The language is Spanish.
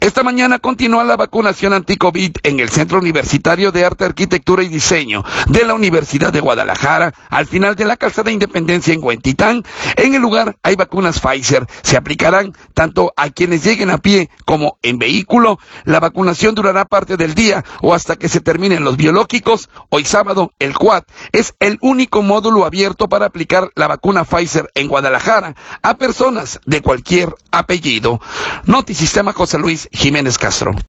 Esta mañana continúa la vacunación anti-COVID en el Centro Universitario de Arte, Arquitectura y Diseño de la Universidad de Guadalajara, al final de la Calzada Independencia en Huentitán. En el lugar hay vacunas Pfizer. Se aplicarán tanto a quienes lleguen a pie como en vehículo. La vacunación durará parte del día o hasta que se terminen los biológicos. Hoy sábado, el Quad es el único módulo abierto para aplicar la vacuna Pfizer en Guadalajara a personas de cualquier apellido. Notisistema, José Luis Jiménez Castro.